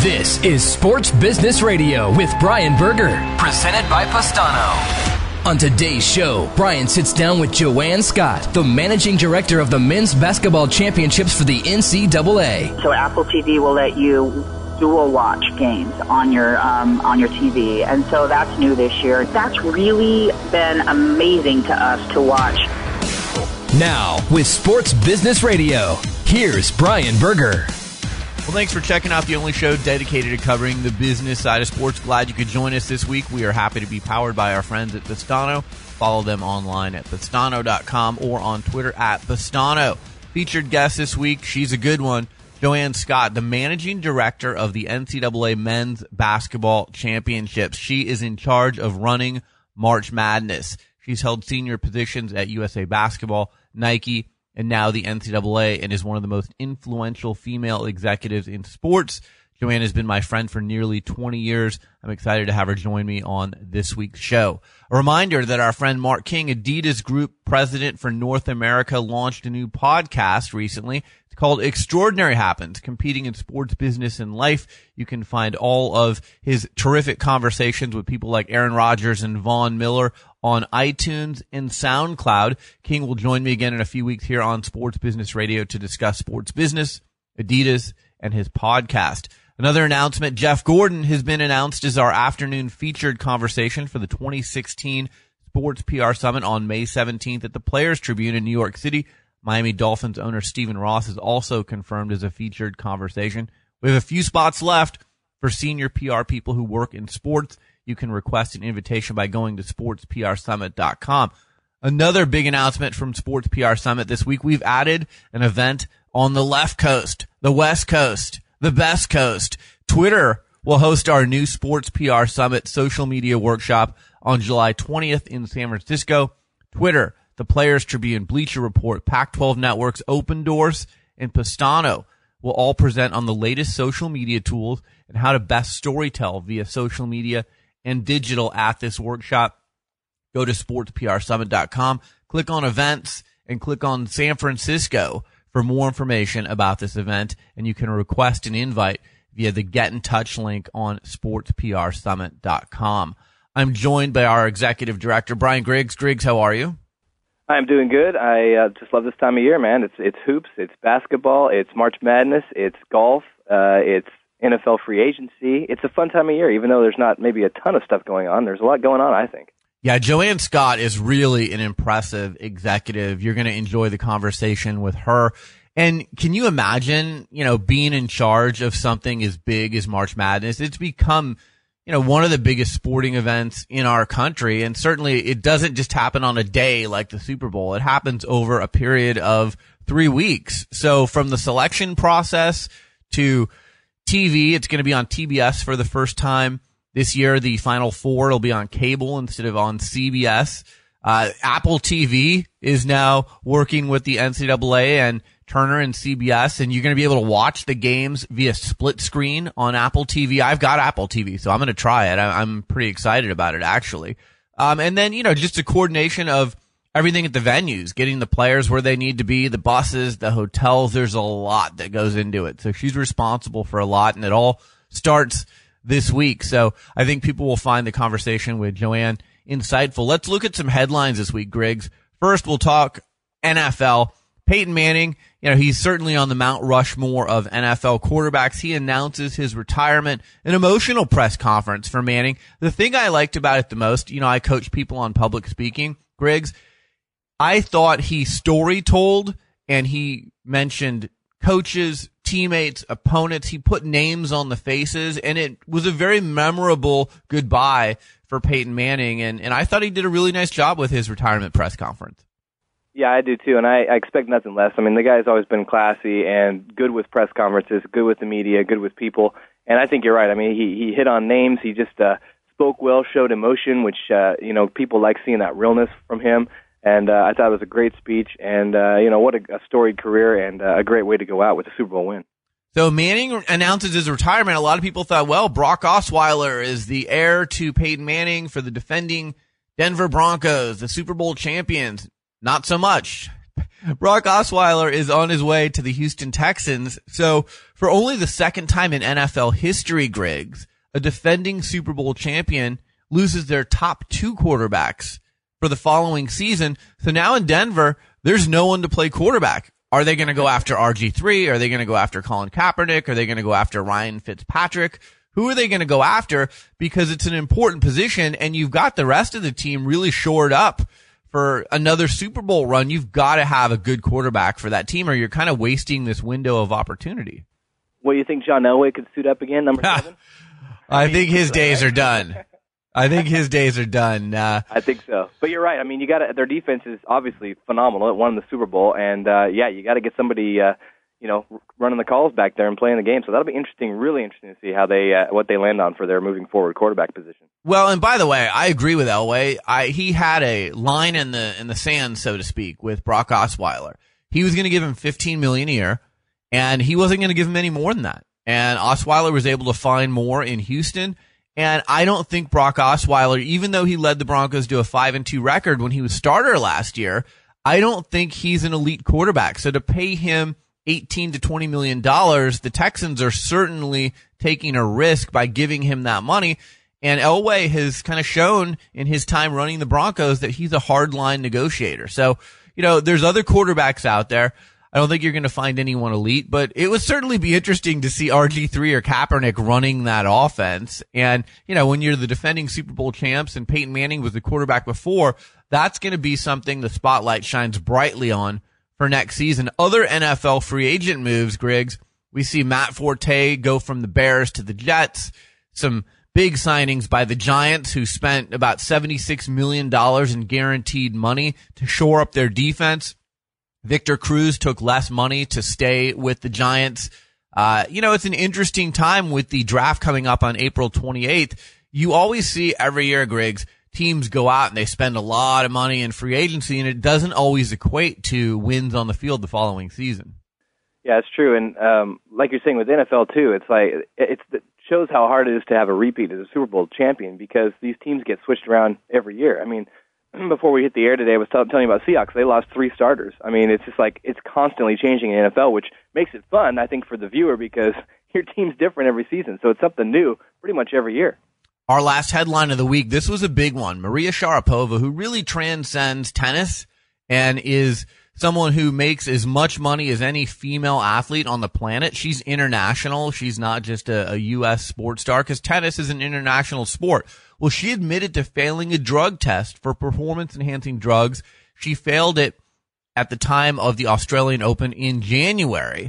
This is Sports Business Radio with Brian Berger, presented by Pastano. On today's show, Brian sits down with Joanne Scott, the managing director of the men's basketball championships for the NCAA. So Apple TV will let you dual watch games on your TV, and so that's new this year. That's really been amazing to us to watch. Now, with Sports Business Radio, here's Brian Berger. Well, thanks for checking out the only show dedicated to covering the business side of sports. Glad you could join us this week. We are happy to be powered by our friends at Pastano. Follow them online at pastano.com or on Twitter at Pastano. Featured guest this week, she's a good one, Joanne Scott, the managing director of the NCAA Men's Basketball Championships. She is in charge of running March Madness. She's held senior positions at USA Basketball, Nike, and now the NCAA, and is one of the most influential female executives in sports. Joanne has been my friend for nearly 20 years. I'm excited to have her join me on this week's show. A reminder that our friend Mark King, Adidas Group President for North America, launched a new podcast recently. It's called Extraordinary Happens, Competing in Sports, Business, and Life. You can find all of his terrific conversations with people like Aaron Rodgers and Vaughn Miller on iTunes and SoundCloud. King will join me again in a few weeks here on Sports Business Radio to discuss sports business, Adidas, and his podcast. Another announcement, Jeff Gordon has been announced as our afternoon featured conversation for the 2016 Sports PR Summit on May 17th at the Players Tribune in New York City. Miami Dolphins owner Stephen Ross is also confirmed as a featured conversation. We have a few spots left for senior PR people who work in sports. You can request an invitation by going to sportsprsummit.com. Another big announcement from Sports PR Summit this week. We've added an event on the left coast, the west coast, the best coast. Twitter will host our new Sports PR Summit social media workshop on July 20th in San Francisco. Twitter, the Players Tribune, Bleacher Report, Pac-12 Networks, Open Doors, and Pastano will all present on the latest social media tools and how to best storytell via social media and digital at this workshop. Go to sportsprsummit.com, click on events, and click on San Francisco for more information about this event, and you can request an invite via the Get in Touch link on sportsprsummit.com. I'm joined by our executive director, Brian Griggs. Griggs, how are you? I'm doing good. I just love this time of year, man. It's hoops, it's basketball, it's March Madness, it's golf, it's NFL free agency. It's a fun time of year, even though there's not maybe a ton of stuff going on. There's a lot going on, I think. Yeah, Joanne Scott is really an impressive executive. You're going to enjoy the conversation with her. And can you imagine, being in charge of something as big as March Madness? It's become, one of the biggest sporting events in our country. And certainly it doesn't just happen on a day like the Super Bowl. It happens over a period of 3 weeks. So from the selection process to TV, it's going to be on TBS for the first time this year. The Final Four will be on cable instead of on CBS. Apple TV is now working with the NCAA and Turner and CBS, and you're going to be able to watch the games via split screen on Apple TV. I've got Apple TV, so I'm going to try it. I'm pretty excited about it, actually. And then, just a coordination of everything at the venues, getting the players where they need to be, the buses, the hotels. There's a lot that goes into it. So she's responsible for a lot, and it all starts this week. So I think people will find the conversation with Joanne insightful. Let's look at some headlines this week, Griggs. First, we'll talk NFL. Peyton Manning, he's certainly on the Mount Rushmore of NFL quarterbacks. He announces his retirement, an emotional press conference for Manning. The thing I liked about it the most, I coach people on public speaking, Griggs, I thought he story told, and he mentioned coaches, teammates, opponents. He put names on the faces, and it was a very memorable goodbye for Peyton Manning. And I thought he did a really nice job with his retirement press conference. Yeah, I do too, and I expect nothing less. I mean, the guy's always been classy and good with press conferences, good with the media, good with people. And I think you're right. I mean, he hit on names. He just spoke well, showed emotion, which, people like seeing that realness from him. And I thought it was a great speech, and, what a storied career and a great way to go out with a Super Bowl win. So Manning announces his retirement. A lot of people thought, well, Brock Osweiler is the heir to Peyton Manning for the defending Denver Broncos, the Super Bowl champions. Not so much. Brock Osweiler is on his way to the Houston Texans. So for only the second time in NFL history, Griggs, a defending Super Bowl champion loses their top 2 quarterbacks for the following season. So now in Denver, there's no one to play quarterback. Are they going to go after RG3? Are they going to go after Colin Kaepernick? Are they going to go after Ryan Fitzpatrick? Who are they going to go after? Because it's an important position, and you've got the rest of the team really shored up for another Super Bowl run. You've got to have a good quarterback for that team, or you're kind of wasting this window of opportunity. Well, you think John Elway could suit up again, number 7? I think his days are done. I think so. But you're right. I mean, their defense is obviously phenomenal. It won the Super Bowl, and you got to get somebody running the calls back there and playing the game. So that'll be interesting, really interesting to see how what they land on for their moving forward quarterback position. Well, and by the way, I agree with Elway. He had a line in the sand, so to speak, with Brock Osweiler. He was going to give him $15 million a year, and he wasn't going to give him any more than that. And Osweiler was able to find more in Houston. And I don't think Brock Osweiler, even though he led the Broncos to a 5-2 record when he was starter last year, I don't think he's an elite quarterback. So to pay him $18 to $20 million, the Texans are certainly taking a risk by giving him that money. And Elway has kind of shown in his time running the Broncos that he's a hardline negotiator. So, there's other quarterbacks out there. I don't think you're going to find anyone elite, but it would certainly be interesting to see RG3 or Kaepernick running that offense. And, when you're the defending Super Bowl champs and Peyton Manning was the quarterback before, that's going to be something the spotlight shines brightly on for next season. Other NFL free agent moves, Griggs, we see Matt Forte go from the Bears to the Jets. Some big signings by the Giants, who spent about $76 million in guaranteed money to shore up their defense. Victor Cruz took less money to stay with the Giants. It's an interesting time with the draft coming up on April 28th. You always see every year, Griggs, teams go out and they spend a lot of money in free agency, and it doesn't always equate to wins on the field the following season. Yeah, it's true. And like you're saying with NFL too, it's like it shows how hard it is to have a repeat as a Super Bowl champion, because these teams get switched around every year. I mean, before we hit the air today, I was telling you about Seahawks. They lost 3 starters. I mean, it's just like it's constantly changing in the NFL, which makes it fun, I think, for the viewer, because your team's different every season. So it's something new pretty much every year. Our last headline of the week, this was a big one. Maria Sharapova, who really transcends tennis and is someone who makes as much money as any female athlete on the planet. She's international. She's not just a U.S. sports star, because tennis is an international sport. Well, she admitted to failing a drug test for performance-enhancing drugs. She failed it at the time of the Australian Open in January.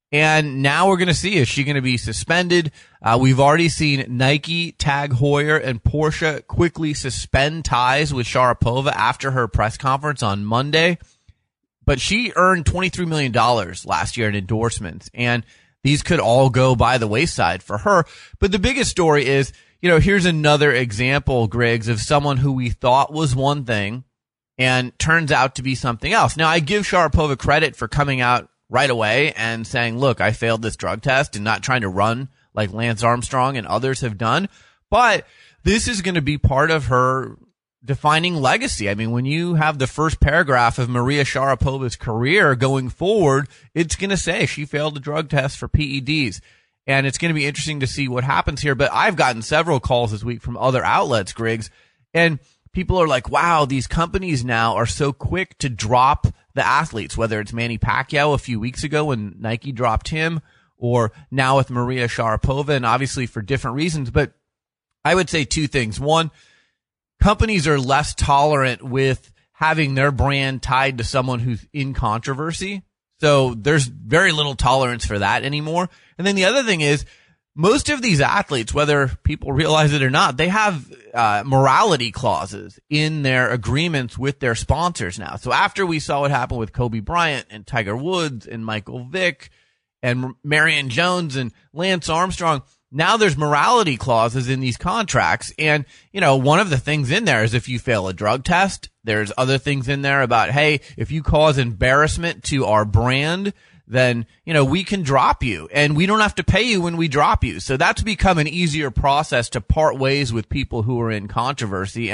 And now we're going to see, is she going to be suspended? We've already seen Nike, Tag Heuer, and Porsche quickly suspend ties with Sharapova after her press conference on Monday. But she earned $23 million last year in endorsements, and these could all go by the wayside for her. But the biggest story is, here's another example, Griggs, of someone who we thought was one thing and turns out to be something else. Now, I give Sharapova credit for coming out right away and saying, look, I failed this drug test, and not trying to run like Lance Armstrong and others have done. But this is going to be part of her defining legacy. I mean, when you have the first paragraph of Maria Sharapova's career going forward, it's going to say she failed a drug test for PEDs. And it's going to be interesting to see what happens here. But I've gotten several calls this week from other outlets, Griggs, and people are like, wow, these companies now are so quick to drop the athletes, whether it's Manny Pacquiao a few weeks ago when Nike dropped him, or now with Maria Sharapova, and obviously for different reasons. But I would say 2 things. One, companies are less tolerant with having their brand tied to someone who's in controversy. So there's very little tolerance for that anymore. And then the other thing is, most of these athletes, whether people realize it or not, they have morality clauses in their agreements with their sponsors now. So after we saw what happened with Kobe Bryant and Tiger Woods and Michael Vick and Marion Jones and Lance Armstrong, now there's morality clauses in these contracts. And, one of the things in there is if you fail a drug test, there's other things in there about, hey, if you cause embarrassment to our brand, then, we can drop you, and we don't have to pay you when we drop you. So that's become an easier process to part ways with people who are in controversy. And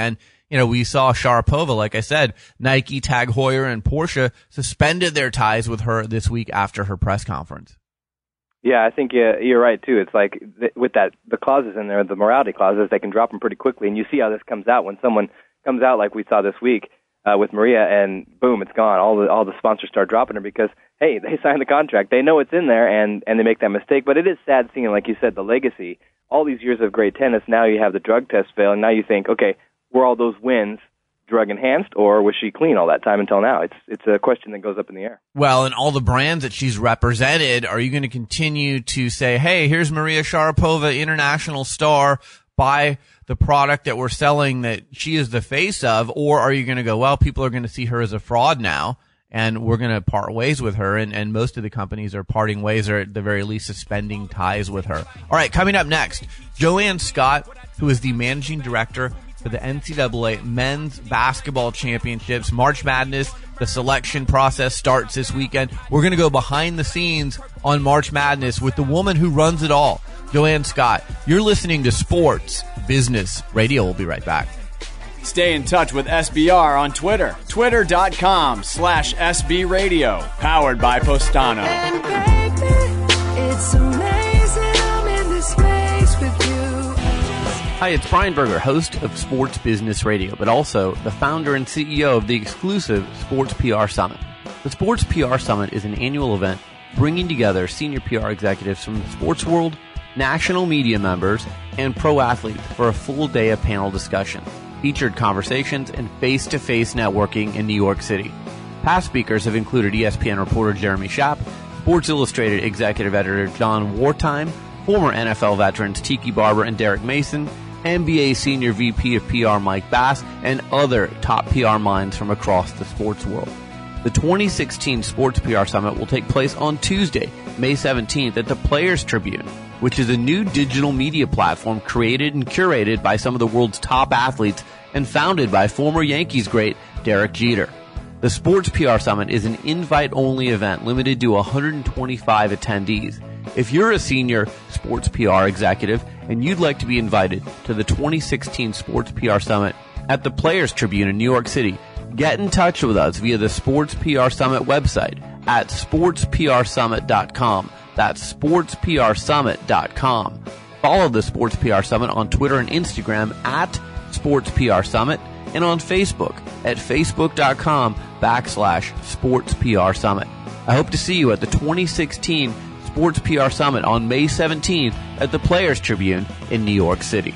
we saw Sharapova, like I said, Nike, Tag Heuer, and Porsche suspended their ties with her this week after her press conference. Yeah, I think you're right, too. It's like with the clauses in there, the morality clauses, they can drop them pretty quickly. And you see how this comes out when someone comes out like we saw this week with Maria, and boom, it's gone. All the sponsors start dropping her because, hey, they signed the contract. They know it's in there, and they make that mistake. But it is sad seeing, like you said, the legacy. All these years of great tennis, now you have the drug test fail, and now you think, okay, were all those wins drug-enhanced, or was she clean all that time until now? It's a question that goes up in the air. Well, and all the brands that she's represented, are you going to continue to say, hey, here's Maria Sharapova, international star, buy the product that we're selling that she is the face of, or are you going to go, well, people are going to see her as a fraud now, and we're going to part ways with her, and most of the companies are parting ways, or at the very least suspending ties with her. All right, coming up next, Joanne Scott, who is the managing director for the NCAA Men's Basketball Championships, March Madness. The selection process starts this weekend. We're going to go behind the scenes on March Madness with the woman who runs it all, Joanne Scott. You're listening to Sports Business Radio. We'll be right back. Stay in touch with SBR on Twitter. Twitter.com/SB Radio. Powered by Postano. It's amazing I'm in this space with you. Hi, it's Brian Berger, host of Sports Business Radio, but also the founder and CEO of the exclusive Sports PR Summit. The Sports PR Summit is an annual event bringing together senior PR executives from the sports world, national media members, and pro athletes for a full day of panel discussion, featured conversations, and face-to-face networking in New York City. Past speakers have included ESPN reporter Jeremy Schaap, Sports Illustrated executive editor John Wartime, former NFL veterans Tiki Barber and Derek Mason, NBA Senior VP of PR Mike Bass, and other top PR minds from across the sports world. The 2016 Sports PR Summit will take place on Tuesday, May 17th at the Players Tribune, which is a new digital media platform created and curated by some of the world's top athletes and founded by former Yankees great Derek Jeter. The Sports PR Summit is an invite-only event limited to 125 attendees. If you're a senior sports PR executive and you'd like to be invited to the 2016 Sports PR Summit at the Players Tribune in New York City, get in touch with us via the Sports PR Summit website at sportsprsummit.com. That's sportsprsummit.com. Follow the Sports PR Summit on Twitter and Instagram at Sports PR Summit, and on Facebook at facebook.com/Sports PR Summit. I hope to see you at the 2016 Sports PR Summit on May 17th at the Players Tribune in New York City.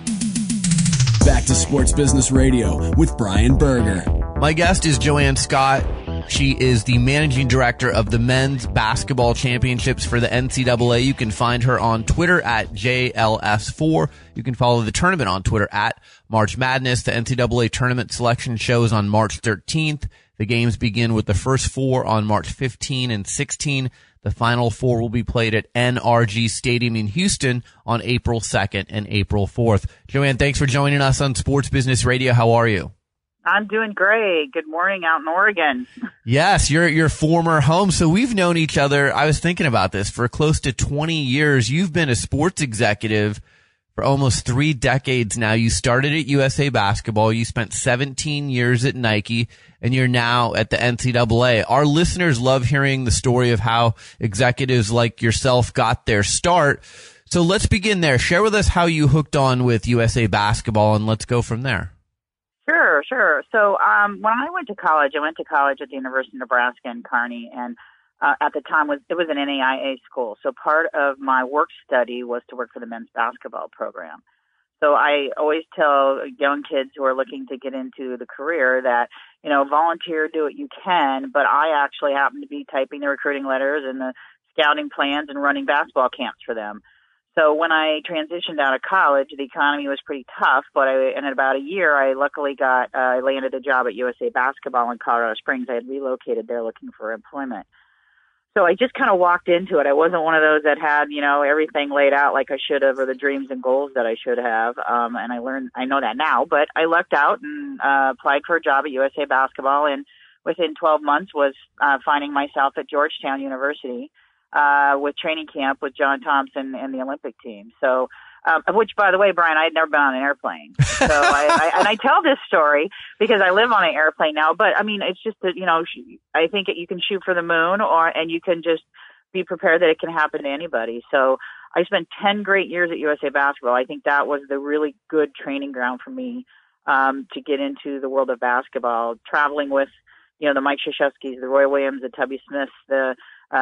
Back to Sports Business Radio with Brian Berger. My guest is Joanne Scott. She is the managing director of the Men's Basketball Championships for the NCAA. You can find her on Twitter at JLS4. You can follow the tournament on Twitter at March Madness. The NCAA tournament selection shows on March 13th. The games begin with the first four on March 15 and 16. The final four will be played at NRG Stadium in Houston on April 2nd and April 4th. Joanne, thanks for joining us on Sports Business Radio. How are you? I'm doing great. Good morning out in Oregon. Yes, you're at your former home. So we've known each other, I was thinking about this, for close to 20 years. You've been a sports executive for almost 3 decades now. You started at USA Basketball. You spent 17 years at Nike, and you're now at the NCAA. Our listeners love hearing the story of how executives like yourself got their start. So let's begin there. Share with us how you hooked on with USA Basketball, and let's go from there. Sure. So when I went to college at the University of Nebraska in Kearney, and at the time it was an NAIA school. So part of my work study was to work for the men's basketball program. So I always tell young kids who are looking to get into the career that, volunteer, do what you can, but I actually happen to be typing the recruiting letters and the scouting plans and running basketball camps for them. So when I transitioned out of college, the economy was pretty tough, but in about a year, I luckily landed a job at USA Basketball in Colorado Springs. I had relocated there looking for employment. So I just kind of walked into it. I wasn't one of those that had, everything laid out like I should have, or the dreams and goals that I should have. And I know that now, but I lucked out and applied for a job at USA Basketball, and within 12 months was finding myself at Georgetown University with training camp with John Thompson and the Olympic team. So Which, by the way, Brian, I had never been on an airplane. So I tell this story because I live on an airplane now. But I mean, it's just that, I think you can shoot for the moon and you can just be prepared that it can happen to anybody. So I spent 10 great years at USA Basketball. I think that was the really good training ground for me, to get into the world of basketball, traveling with, the Mike Krzyzewskis, the Roy Williams, the Tubby Smiths, the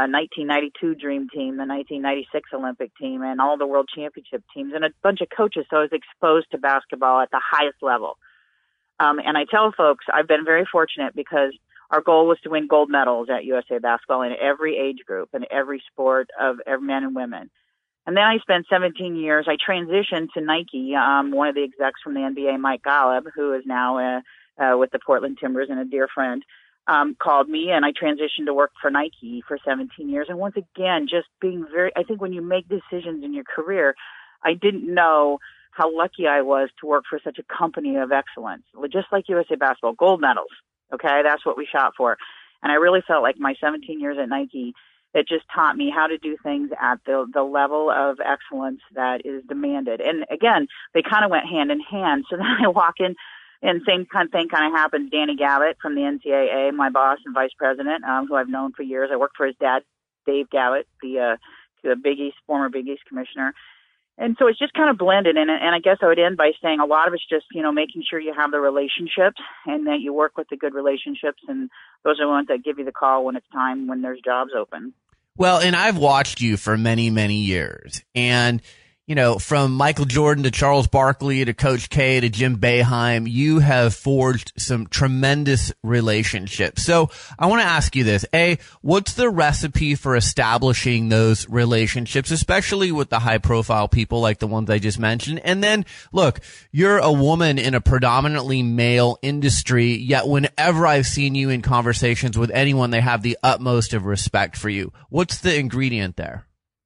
1992 Dream Team, the 1996 Olympic team, and all the World Championship teams, and a bunch of coaches. So I was exposed to basketball at the highest level. And I tell folks I've been very fortunate because our goal was to win gold medals at USA Basketball in every age group and every sport of men and women. And then I spent 17 years. I transitioned to Nike. One of the execs from the NBA, Mike Golub, who is now with the Portland Timbers and a dear friend, called me, and I transitioned to work for Nike for 17 years. And once again, just being I think when you make decisions in your career, I didn't know how lucky I was to work for such a company of excellence, just like USA Basketball, gold medals. Okay, that's what we shot for. And I really felt like my 17 years at Nike, it just taught me how to do things at the level of excellence that is demanded. And again, they kind of went hand in hand. So then I walk in, and same kind of thing kind of happened. Danny Gavitt from the NCAA, my boss and vice president, who I've known for years. I worked for his dad, Dave Gavitt, the Big East, former Big East commissioner. And so it's just kind of blended. And I guess I would end by saying a lot of it's just, making sure you have the relationships and that you work with the good relationships. And those are the ones that give you the call when it's time, when there's jobs open. Well, and I've watched you for many, many years. And, from Michael Jordan to Charles Barkley to Coach K to Jim Boeheim, you have forged some tremendous relationships. So I want to ask you this. A, what's the recipe for establishing those relationships, especially with the high profile people like the ones I just mentioned? And then, look, you're a woman in a predominantly male industry, yet whenever I've seen you in conversations with anyone, they have the utmost of respect for you. What's the ingredient there?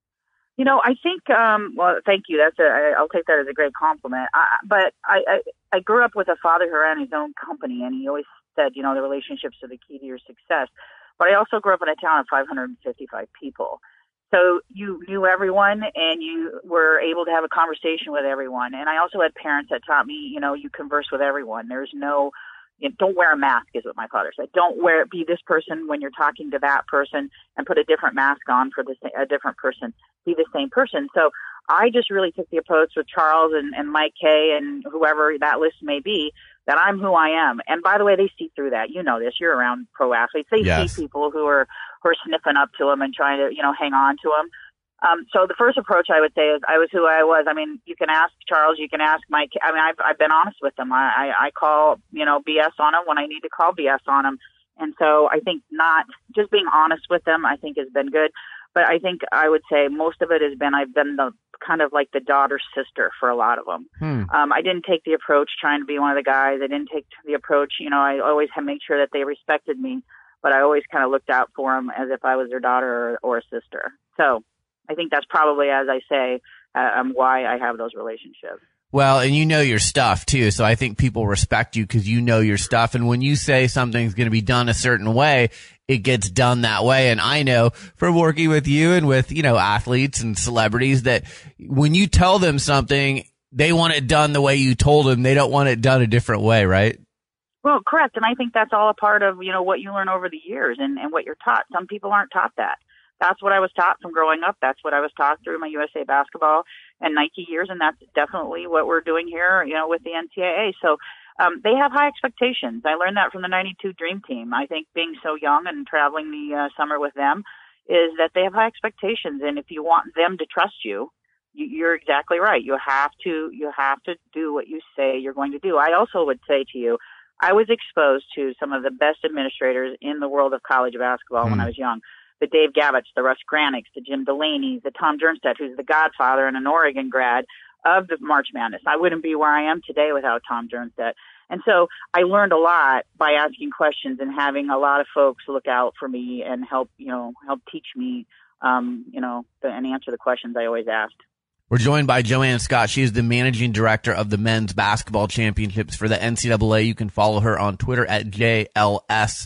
I think, well, thank you. I'll take that as a great compliment. But I grew up with a father who ran his own company, and he always said, the relationships are the key to your success. But I also grew up in a town of 555 people. So you knew everyone, and you were able to have a conversation with everyone. And I also had parents that taught me, you converse with everyone. There's no, don't wear a mask is what my father said. Don't be this person when you're talking to that person, and put a different mask on for a different person. Be the same person. So I just really took the approach with Charles and Mike K and whoever that list may be, that I'm who I am. And by the way, they see through that. You know this. You're around pro athletes. They see people who are sniffing up to them and trying to, hang on to them. So the first approach I would say is I was who I was. I mean, you can ask Charles, you can ask Mike. I mean, I've been honest with them. I call, BS on them when I need to call BS on them. And so I think not just being honest with them, I think has been good. But I think I would say most of it has been, I've been the kind of like the daughter sister for a lot of them. I didn't take the approach trying to be one of the guys. I didn't take the approach, I always had to make sure that they respected me, but I always kind of looked out for them as if I was their daughter or a sister. So I think that's probably, as I say, why I have those relationships. Well, and you know your stuff too, so I think people respect you because you know your stuff. And when you say something's going to be done a certain way, it gets done that way. And I know from working with you and with, athletes and celebrities that when you tell them something, they want it done the way you told them. They don't want it done a different way, right? Well, correct. And I think that's all a part of, what you learn over the years and what you're taught. Some people aren't taught that. That's what I was taught from growing up. That's what I was taught through my USA Basketball and Nike years, and that's definitely what we're doing here, with the NCAA. So they have high expectations. I learned that from the 92 Dream Team. I think being so young and traveling the summer with them is that they have high expectations, and if you want them to trust you, you're exactly right. You have to do what you say you're going to do. I also would say to you, I was exposed to some of the best administrators in the world of college basketball when I was young. The Dave Gavitts, the Russ Granicks, the Jim Delaney, the Tom Jernstedt, who's the godfather and an Oregon grad of the March Madness. I wouldn't be where I am today without Tom Jernstedt. And so I learned a lot by asking questions and having a lot of folks look out for me and help teach me, and answer the questions I always asked. We're joined by Joanne Scott. She is the managing director of the men's basketball championships for the NCAA. You can follow her on Twitter at JLS4.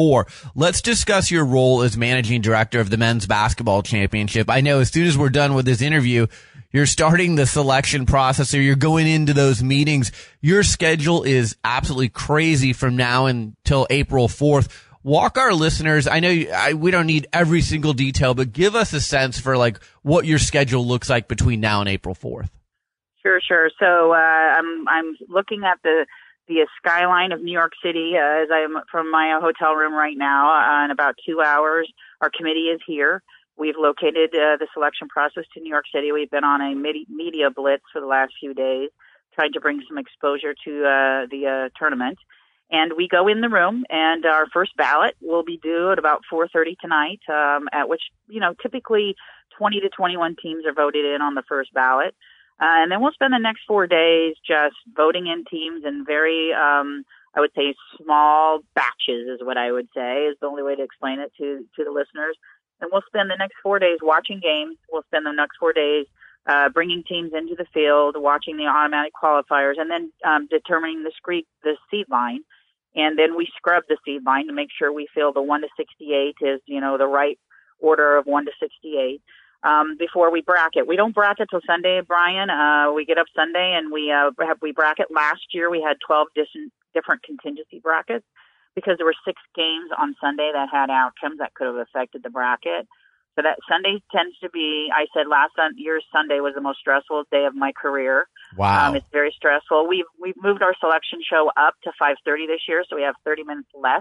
Let's discuss your role as managing director of the men's basketball championship. I know as soon as we're done with this interview, you're starting the selection process or you're going into those meetings. Your schedule is absolutely crazy from now until April 4th. Walk our listeners. I know we don't need every single detail, but give us a sense for like what your schedule looks like between now and April 4th. Sure. So I'm looking at the skyline of New York City as I'm from my hotel room right now. In about 2 hours, our committee is here. We've located the selection process to New York City. We've been on a media blitz for the last few days, trying to bring some exposure to the tournament. And we go in the room, and our first ballot will be due at about 4:30 tonight, at which, typically 20 to 21 teams are voted in on the first ballot. And then we'll spend the next 4 days just voting in teams in very, I would say, small batches is what I would say is the only way to explain it to the listeners. And we'll spend the next 4 days watching games. We'll spend the next 4 days bringing teams into the field, watching the automatic qualifiers, and then determining the seed line. And then we scrub the seed line to make sure we feel the 1 to 68 is, the right order of 1 to 68. Before we bracket. We don't bracket till Sunday, Brian. We get up Sunday and we bracket. Last year we had 12 different contingency brackets because there were 6 games on Sunday that had outcomes that could have affected the bracket. So that Sunday tends to be, I said last year's Sunday was the most stressful day of my career. Wow. It's very stressful. We've moved our selection show up to 5:30 this year, so we have 30 minutes less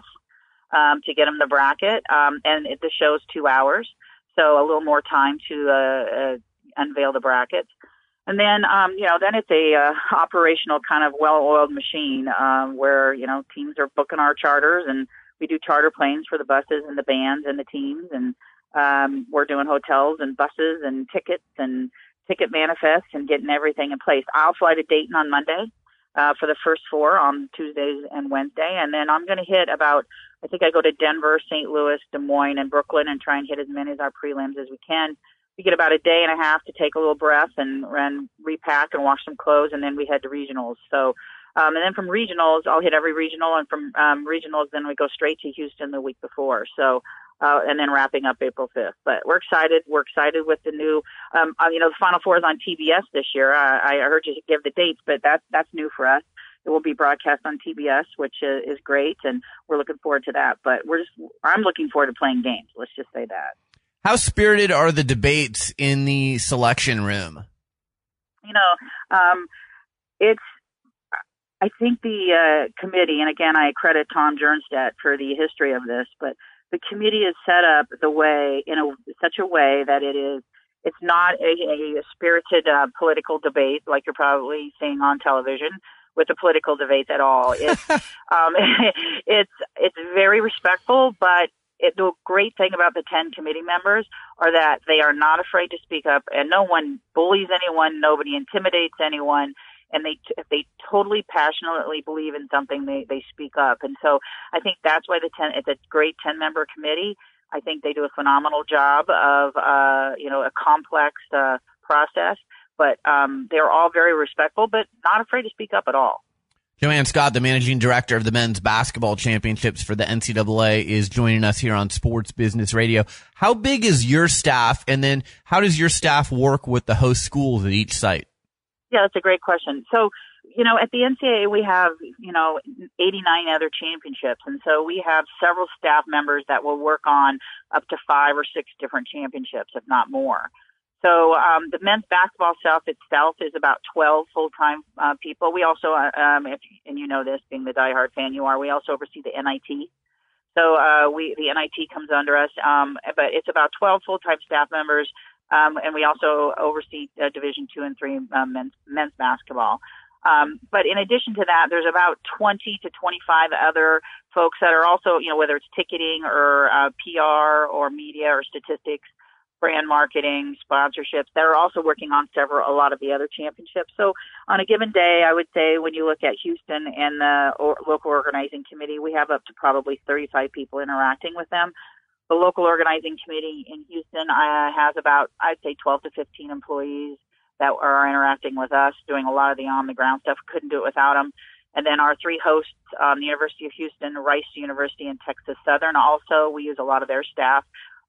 to get them the bracket. And the show's 2 hours. So a little more time to unveil the brackets. And then, then it's a operational kind of well-oiled machine where, teams are booking our charters and we do charter planes for the buses and the bands and the teams. And we're doing hotels and buses and tickets and ticket manifests and getting everything in place. I'll fly to Dayton on Monday for the first 4 on Tuesdays and Wednesday. And then I'm going to hit I think I go to Denver, St. Louis, Des Moines, and Brooklyn and try and hit as many of our prelims as we can. We get about a day and a half to take a little breath and repack and wash some clothes, and then we head to regionals. So, and then from regionals, I'll hit every regional, and from regionals, then we go straight to Houston the week before. So, and then wrapping up April 5th. But we're excited. We're excited with the new, the Final Four is on TBS this year. I heard you give the dates, but that's new for us. It will be broadcast on TBS, which is great, and we're looking forward to that. But I'm looking forward to playing games. Let's just say that. How spirited are the debates in the selection room? I think the committee, and again, I credit Tom Jernstedt for the history of this, but the committee is set up in such a way that it's not a spirited political debate like you're probably seeing on television with the political debates at all. It's it's very respectful, but the great thing about the 10 committee members are that they are not afraid to speak up, and no one bullies anyone, nobody intimidates anyone, and if they totally passionately believe in something, they speak up. And so I think that's why it's a great 10-member committee. I think they do a phenomenal job of a complex process. But they're all very respectful, but not afraid to speak up at all. Joanne Scott, the managing director of the men's basketball championships for the NCAA, is joining us here on Sports Business Radio. How big is your staff, and then how does your staff work with the host schools at each site? Yeah, that's a great question. So, at the NCAA, we have, 89 other championships. And so we have several staff members that will work on up to 5 or 6 different championships, if not more. So the men's basketball staff itself is about 12 full-time people. We also, and you know this, being the diehard fan you are, we also oversee the NIT. So the NIT comes under us, but it's about 12 full-time staff members, and we also oversee Division II and III men's basketball. But in addition to that, there's about 20 to 25 other folks that are also, whether it's ticketing or PR or media or statistics, brand marketing, sponsorships, that are also working on a lot of the other championships. So on a given day, I would say when you look at Houston and the local organizing committee, we have up to probably 35 people interacting with them. The local organizing committee in Houston has about, I'd say, 12 to 15 employees that are interacting with us, doing a lot of the on-the-ground stuff. Couldn't do it without them. And then our 3 hosts, the University of Houston, Rice University, and Texas Southern. Also, we use a lot of their staff.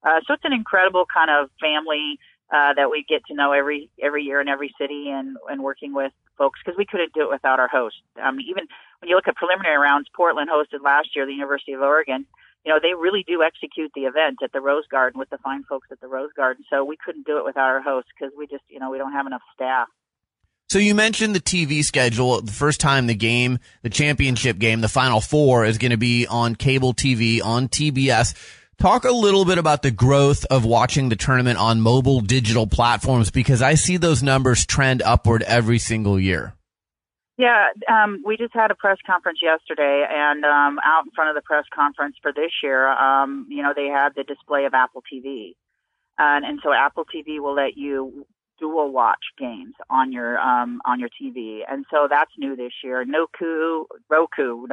So it's an incredible kind of family that we get to know every year in every city, and working with folks, because we couldn't do it without our host. Even when you look at preliminary rounds, Portland hosted last year the University of Oregon. They really do execute the event at the Rose Garden with the fine folks at the Rose Garden. So we couldn't do it without our hosts, because we just, we don't have enough staff. So you mentioned the TV schedule. The first time the championship game, the Final Four, is going to be on cable TV, on TBS. Talk a little bit about the growth of watching the tournament on mobile digital platforms, because I see those numbers trend upward every single year. Yeah, we just had a press conference yesterday, and out in front of the press conference for this year, they had the display of Apple TV. And so Apple TV will let you dual watch games on your TV. And so that's new this year. Roku.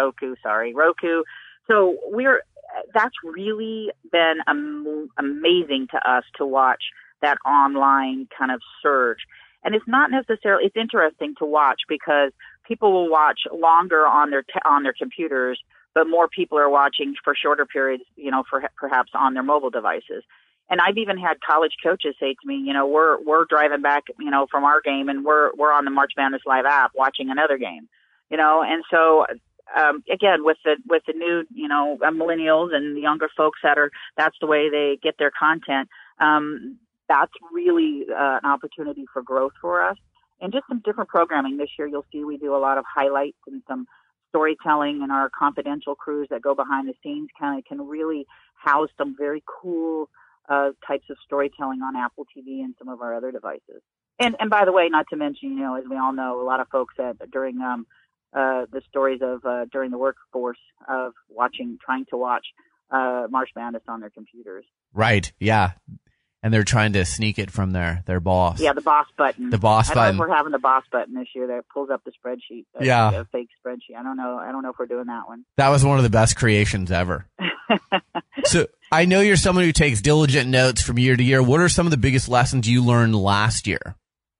So that's really been amazing to us to watch that online kind of surge. And it's not necessarily, it's interesting to watch because people will watch longer on their computers, but more people are watching for shorter periods, for perhaps on their mobile devices. And I've even had college coaches say to me, we're driving back, from our game, and we're on the March Madness Live app watching another game, and so, again, with the new, millennials and the younger folks that's the way they get their content. That's really an opportunity for growth for us, and just some different programming this year. You'll see we do a lot of highlights and some storytelling, and our confidential crews that go behind the scenes can really house some very cool types of storytelling on Apple TV and some of our other devices. And by the way, not to mention, as we all know, a lot of folks said during the stories of during the workforce of trying to watch March Madness on their computers. Right. Yeah. And they're trying to sneak it from their boss. Yeah, the boss button. The boss button. I don't know if we're having the boss button this year that pulls up the spreadsheet. A fake spreadsheet. I don't know if we're doing that one. That was one of the best creations ever. So I know you're someone who takes diligent notes from year to year. What are some of the biggest lessons you learned last year?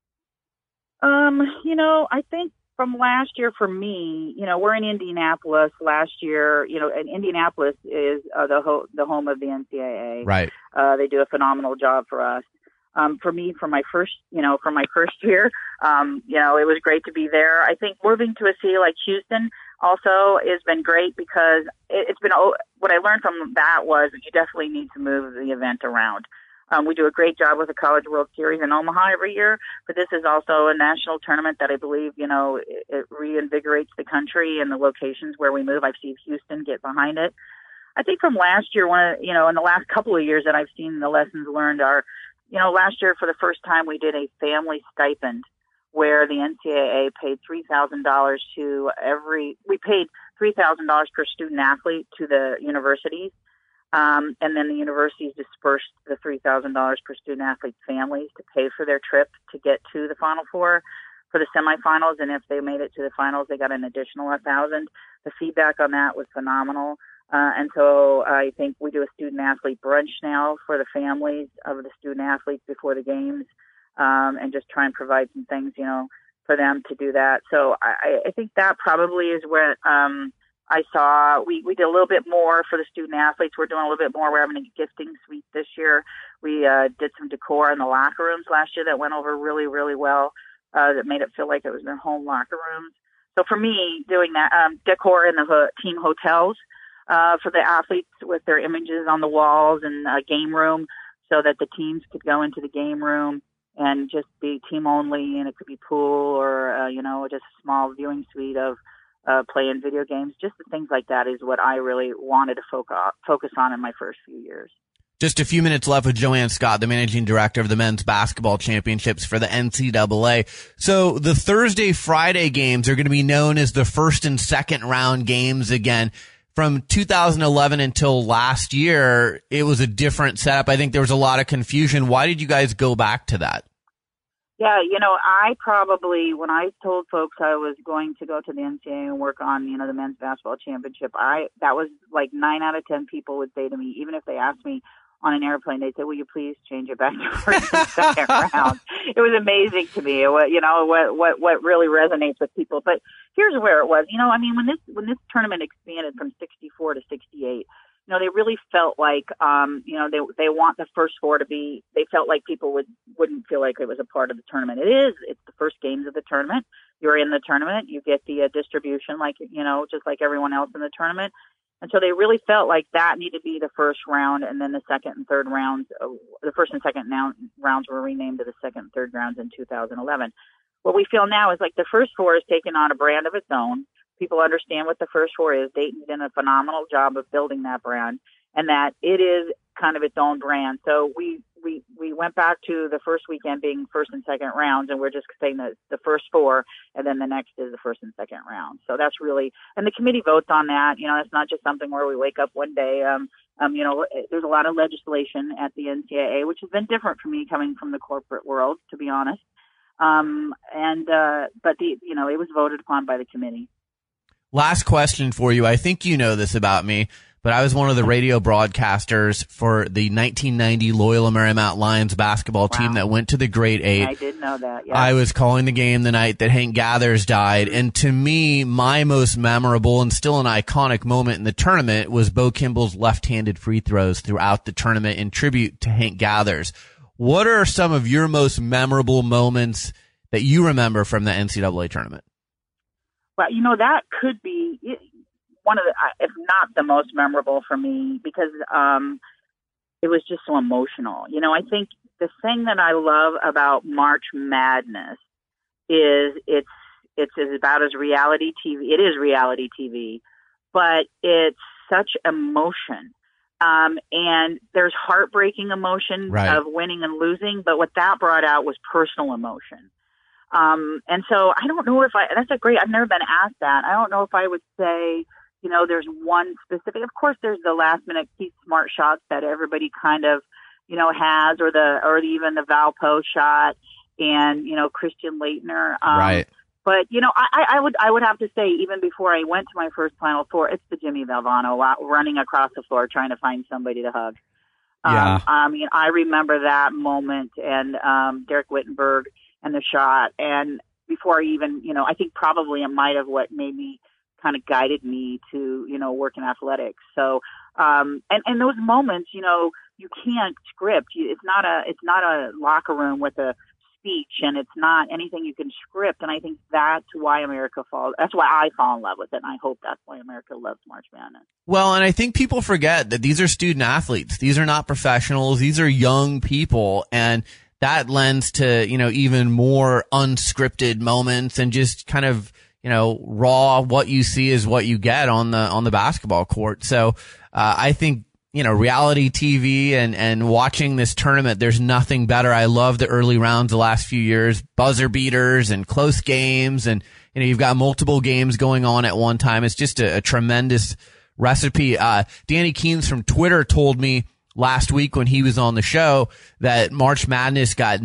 I think from last year for me, we're in Indianapolis last year, and Indianapolis is the home of the NCAA. Right. They do a phenomenal job for us. For me, for my first year, it was great to be there. I think moving to a city like Houston also has been great, because it's been, what I learned from that was that you definitely need to move the event around. We do a great job with the College World Series in Omaha every year, but this is also a national tournament that I believe, it reinvigorates the country and the locations where we move. I've seen Houston get behind it. I think from last year, in the last couple of years that I've seen, the lessons learned are, last year for the first time we did a family stipend where the NCAA paid $3,000 we paid $3,000 per student athlete to the universities. And then the universities dispersed the $3,000 per student athlete families to pay for their trip to get to the Final Four for the semifinals. And if they made it to the finals, they got an additional $1,000. The feedback on that was phenomenal. And so I think we do a student athlete brunch now for the families of the student athletes before the games, and just try and provide some things, for them to do that. So I think that probably is where, I saw we did a little bit more for the student athletes. We're doing a little bit more. We're having a gifting suite this year. We did some decor in the locker rooms last year that went over really, really well. That made it feel like it was their home locker rooms. So for me, doing that decor in the team hotels for the athletes with their images on the walls and a game room, so that the teams could go into the game room and just be team only, and it could be pool or just a small viewing suite of playing video games. Just the things like that is what I really wanted to focus on in my first few years. Just a few minutes left with Joanne Scott, the managing director of the men's basketball championships for the NCAA. So the Thursday, Friday games are going to be known as the first and second round games again. From 2011 until last year, it was a different setup. I think there was a lot of confusion. Why did you guys go back to that? Yeah, I probably, when I told folks I was going to go to the NCAA and work on, the men's basketball championship, that was like 9 out of 10 people would say to me, even if they asked me on an airplane, they'd say, will you please change it back to first and second round? It was amazing to me, what really resonates with people. But here's where it was. When this tournament expanded from 64 to 68, they really felt like, they want the first four to be, they felt like people wouldn't feel like it was a part of the tournament. It's the first games of the tournament. You're in the tournament. You get the distribution just like everyone else in the tournament. And so they really felt like that needed to be the first round, and then the second and third rounds, the first and second rounds were renamed to the second and third rounds in 2011. What we feel now is like the first four is taking on a brand of its own. People understand what the first four is. Dayton's done a phenomenal job of building that brand, and that it is kind of its own brand. So we went back to the first weekend being first and second rounds, and we're just saying that the first four, and then the next is the first and second round. So that's really, and the committee votes on that. It's not just something where we wake up one day. There's a lot of legislation at the NCAA, which has been different for me coming from the corporate world, to be honest. But it was voted upon by the committee. Last question for you. I think you know this about me, but I was one of the radio broadcasters for the 1990 Loyola Marymount Lions basketball team that went to the Grade 8. I did know that, yeah. I was calling the game the night that Hank Gathers died, and to me, my most memorable and still an iconic moment in the tournament was Bo Kimball's left-handed free throws throughout the tournament in tribute to Hank Gathers. What are some of your most memorable moments that you remember from the NCAA tournament? Well, that could be one of the, if not the most memorable for me, because it was just so emotional. I think the thing that I love about March Madness is it's about as reality TV. It is reality TV, but it's such emotion. And there's heartbreaking emotion of winning and losing, but what that brought out was personal emotion. And so I don't know if I've never been asked that. I don't know if I would say, there's one specific, of course there's the last minute key smart shots that everybody kind of, has, or even the Valpo shot and, Christian Laettner. Right. But, I would have to say, even before I went to my first Final Four, it's the Jimmy Valvano running across the floor trying to find somebody to hug. Yeah. I remember that moment, and Derek Wittenberg and the shot. And before I even, I think probably it might have what made me kind of guided me to, work in athletics. So, and those moments, you can't script. It's not a locker room with a speech, and it's not anything you can script. And I think that's why that's why I fall in love with it. And I hope that's why America loves March Madness. Well, and I think people forget that these are student athletes. These are not professionals. These are young people. And that lends to, even more unscripted moments and just kind of, raw, what you see is what you get on the basketball court. So, I think, reality TV and watching this tournament, there's nothing better. I love the early rounds the last few years, buzzer beaters and close games. And, you've got multiple games going on at one time. It's just a tremendous recipe. Danny Keynes from Twitter told me last week when he was on the show that March Madness got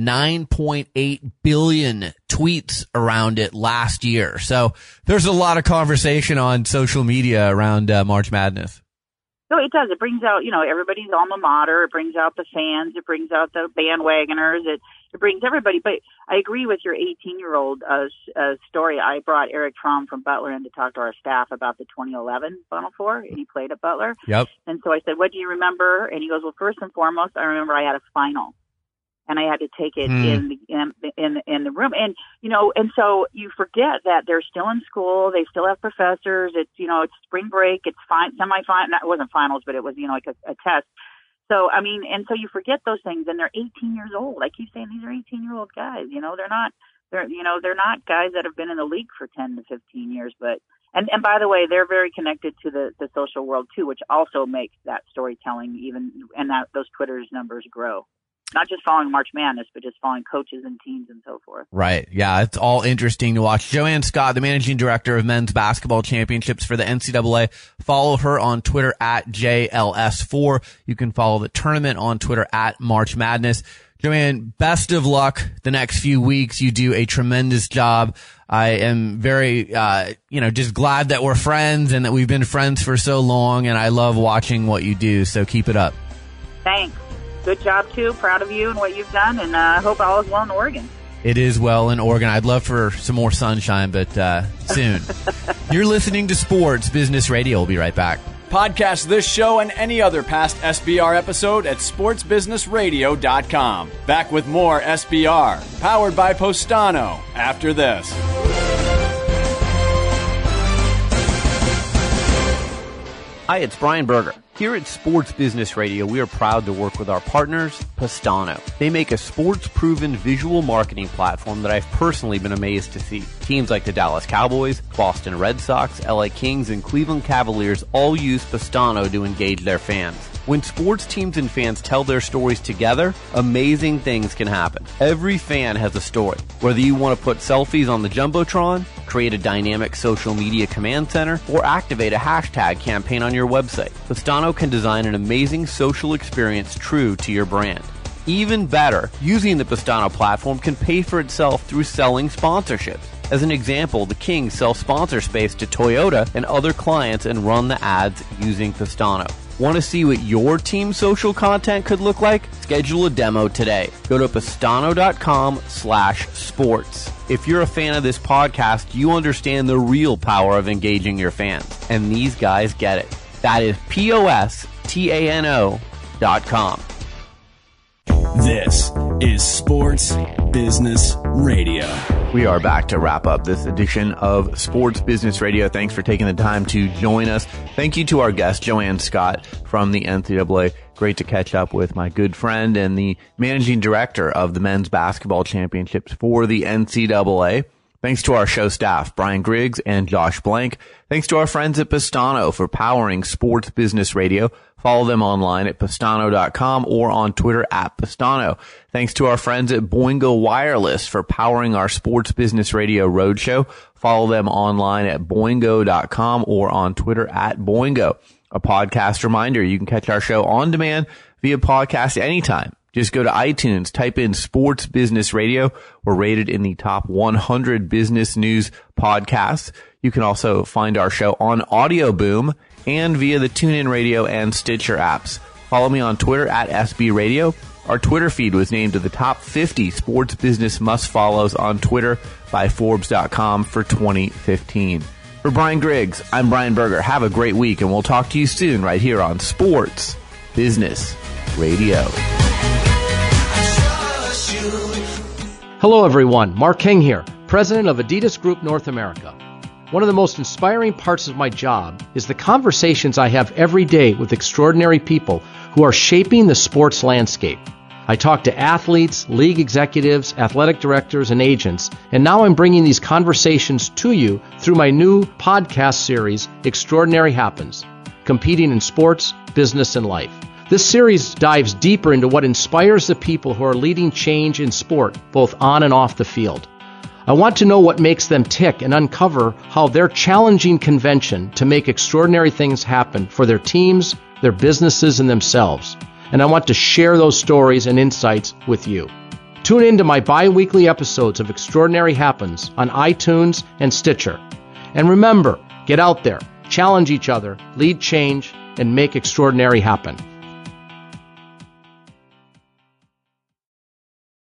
9.8 billion tweets around it last year. So there's a lot of conversation on social media around March Madness. No, it does. It brings out, everybody's alma mater. It brings out the fans. It brings out the bandwagoners. It brings everybody. But I agree with your 18-year-old story. I brought Eric Traum from Butler in to talk to our staff about the 2011 Final Four, and he played at Butler. Yep. And so I said, what do you remember? And he goes, well, first and foremost, I remember I had a final, and I had to take it in the room. And, and so you forget that they're still in school. They still have professors. It's, it's spring break. It's semi-final. It wasn't finals, but it was, like a test. So, and so you forget those things, and they're 18 years old. I keep saying these are 18-year-old guys. They're not guys that have been in the league for 10 to 15 years, but, and by the way, they're very connected to the social world too, which also makes that storytelling and that those Twitter's numbers grow. Not just following March Madness, but just following coaches and teams and so forth. Right. Yeah, it's all interesting to watch. Joanne Scott, the managing director of men's basketball championships for the NCAA. Follow her on Twitter at JLS4. You can follow the tournament on Twitter at March Madness. Joanne, best of luck the next few weeks. You do a tremendous job. I am very, just glad that we're friends and that we've been friends for so long, and I love watching what you do, so keep it up. Thanks. Good job, too. Proud of you and what you've done, and I hope all is well in Oregon. It is well in Oregon. I'd love for some more sunshine, but soon. You're listening to Sports Business Radio. We'll be right back. Podcast this show and any other past SBR episode at sportsbusinessradio.com. Back with more SBR, powered by Postano, after this. Hi, it's Brian Berger. Here at Sports Business Radio, we are proud to work with our partners, Postano. They make a sports-proven visual marketing platform that I've personally been amazed to see. Teams like the Dallas Cowboys, Boston Red Sox, LA Kings, and Cleveland Cavaliers all use Postano to engage their fans. When sports teams and fans tell their stories together, amazing things can happen. Every fan has a story. Whether you want to put selfies on the Jumbotron, create a dynamic social media command center, or activate a hashtag campaign on your website, Postano can design an amazing social experience true to your brand. Even better, using the Postano platform can pay for itself through selling sponsorships. As an example, the Kings sell sponsor space to Toyota and other clients and run the ads using Postano. Want to see what your team's social content could look like? Schedule a demo today. Go to Postano.com/sports. If you're a fan of this podcast, you understand the real power of engaging your fans. And these guys get it. That is Postano.com. This is Sports Business Radio. We are back to wrap up this edition of Sports Business Radio. Thanks for taking the time to join us. Thank you to our guest, Joanne Scott from the NCAA. Great to catch up with my good friend and the managing director of the men's basketball championships for the NCAA. Thanks to our show staff, Brian Griggs and Josh Blank. Thanks to our friends at Postano for powering Sports Business Radio. Follow them online at Postano.com or on Twitter at Postano. Thanks to our friends at Boingo Wireless for powering our Sports Business Radio Roadshow. Follow them online at Boingo.com or on Twitter at Boingo. A podcast reminder, you can catch our show on demand via podcast anytime. Just go to iTunes, type in Sports Business Radio. We're rated in the top 100 business news podcasts. You can also find our show on Audio Boom and via the TuneIn Radio and Stitcher apps. Follow me on Twitter at SB Radio. Our Twitter feed was named to the top 50 sports business must-follows on Twitter by Forbes.com for 2015. For Brian Griggs, I'm Brian Berger. Have a great week, and we'll talk to you soon right here on Sports Business Radio. Hello, everyone. Mark King here, president of Adidas Group North America. One of the most inspiring parts of my job is the conversations I have every day with extraordinary people who are shaping the sports landscape. I talk to athletes, league executives, athletic directors, and agents, and now I'm bringing these conversations to you through my new podcast series, Extraordinary Happens, Competing in Sports, Business, and Life. This series dives deeper into what inspires the people who are leading change in sport, both on and off the field. I want to know what makes them tick and uncover how they're challenging convention to make extraordinary things happen for their teams, their businesses, and themselves. And I want to share those stories and insights with you. Tune into my bi-weekly episodes of Extraordinary Happens on iTunes and Stitcher. And remember, get out there, challenge each other, lead change, and make extraordinary happen.